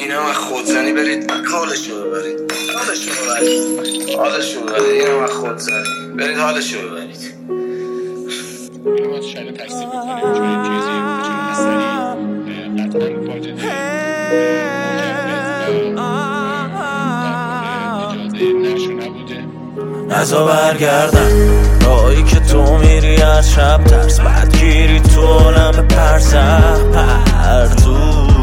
اینا از خودزنی برید حالشو ببرید. اینم از خودزنی برید حالشو ببرید. اینو از شهر تکسیب بکنیم چون چیزی چون اثری قطعا واجد اجازه نشو نبوده. نزا برگردن راهی که تو میری از شب ترس بدگیری تو عالم پرسخ پرتو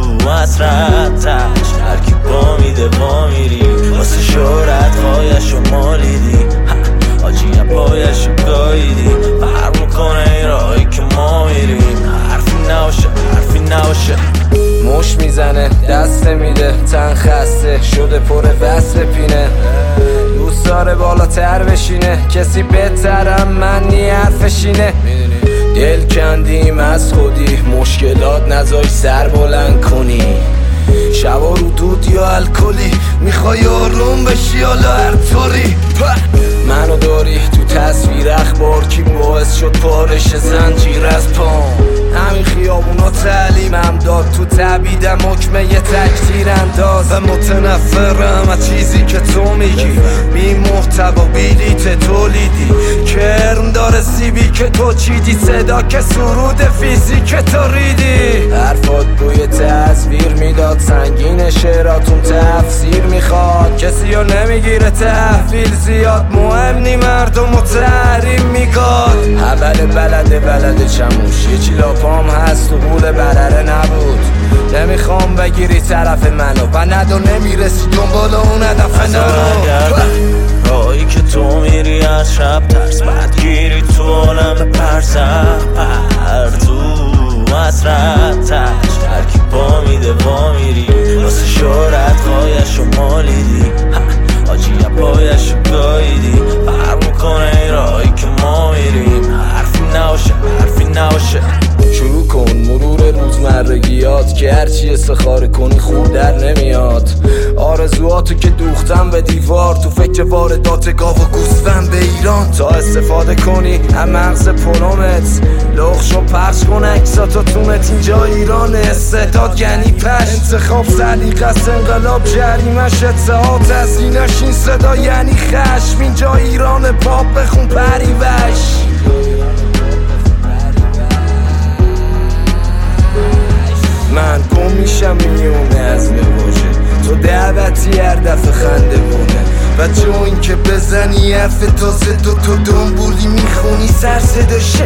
حسرتش هرکی با میده با میری واسه شهرت خواهش و مالیدی آجیم پایش رو گاییدی فرق میکنه این راهی که ما میریم حرفی نباشه مش میزنه دست میده تن خسته شده پر وصل پینه دوست داره بالاتر بشینه کسی بهترم من نی حرفشینه دل کندیم از خودی مشکلات نزای سر بلند کنی شبا رو دود یا الکلی میخوای آروم بشی حالا هر طوری منو داری تو تصویر اخبار کی باعث شد پارش زنجیر از پام همین خیابونا تعلیمم داد تو تبیدم حکمه یه تکتیر انداز و متنفرم از چیزی که تو میگی بی محتوا بیدیت تولیدی کرم داره سیبی که تو چیدی صدا که سرود فیزیک تو ریدی حرفات بوی تصویر میداد سنگین شعراتون تفسیر میخواد کسی رو نمیگیره تحویل زیاد مهم نی مردم و تحریم میگاد اول بلده چموش یه چی لاپام هست و قول برره نبود نمیخوام بگیری طرف منو و ندو نمیرسی دنبال اون هدف نرو راهی که تو میری از شب ترس بدگیری تو عالم پرسخ پرتو حسرتش هرکی با میده با میری واسه شهرت خواهش و مالیدی آجی پایش رو گاییدی فرق میکنه این راهی که ما میریم حرفی نباشه شروع کن مرور روزمرگیات که هرچی استخاره کنی خوب در نمیاد آرزوهاتو که دوختم به دیوار تو فکر واردات گاو و گوسفند به ایران تا استفاده کنی هم مغز پرومت لخشو پخش کن اکساتو تومت اینجا ایران استعداد یعنی پش انتخاب سلیقه است انقلاب جریمش اتحاد از اینش این صدا یعنی خشم اینجا ایران پاپ بخون پریوش من گم میشم میونه از باشه تو دعوتی هر دفعه خنده بونه و جو این که بزنی حرف تازه تو دنبولی میخونی سر صداشه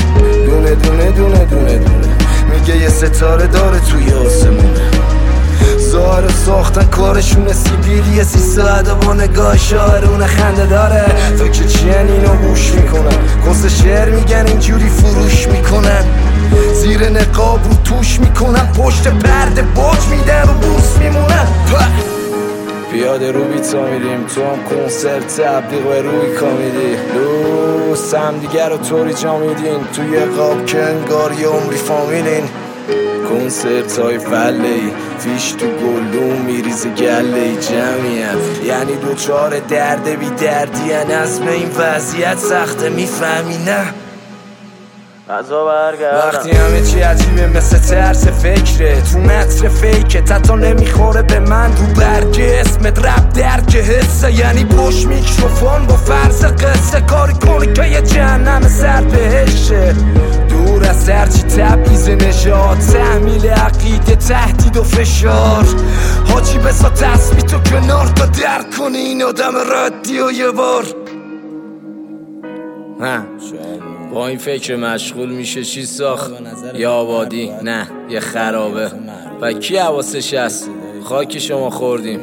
دونه میگه یه ستاره داره توی آسمونه ظاهر ساختن کارشونه سیبیل یه 30 ساعت با نگاه شاعرونه خنده داره فکر چیه اینو گوش میکنن کس شعر میگن اینجوری فروش میکنن زیر نقاب رو توش میکنن پشت پرده باج میدن و بوس میمونن پیاده رو بیتا میریم تو هم کنسرت تبلیغ و روی کامیدی دوست هم دیگر رو طوری جا میدین توی قاب که انگار یه عمری فامیلین کنسرت های فله ای فیش تو گلدون میریزه گله ای جمعیت یعنی دوچار درده بی دردی نظم این وضعیت سخته میفهمی نه وقتی همه چی عجیبه مثل ترس فکره تو متر فیکه تتا نمیخوره به من رو برگه اسمت رب درک حسه یعنی پشت میکروفون با فرض قصه کاری کنی که یه جهنم سر بهشه دور از هرچی تبعیض نژاد تحمیل عقیده تهدید و فشار حاجی بسا تثبیت و کنار تا درک کنی این آدم ردی و یه بار با این فکر مشغول میشه چی ساخت یا آبادی نه یه خرابه و کی حواسش هست خاک شما خوردیم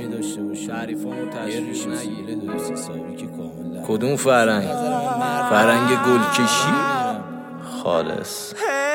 کدوم فرنگ گلکشی خالص